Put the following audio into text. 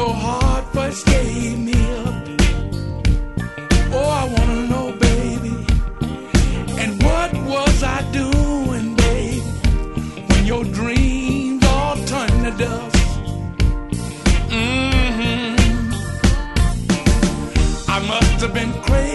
your heart first gave me up. Oh, I wanna know, baby. And what was I doing, baby, when your dreams all turned to dust? I must have been crazy.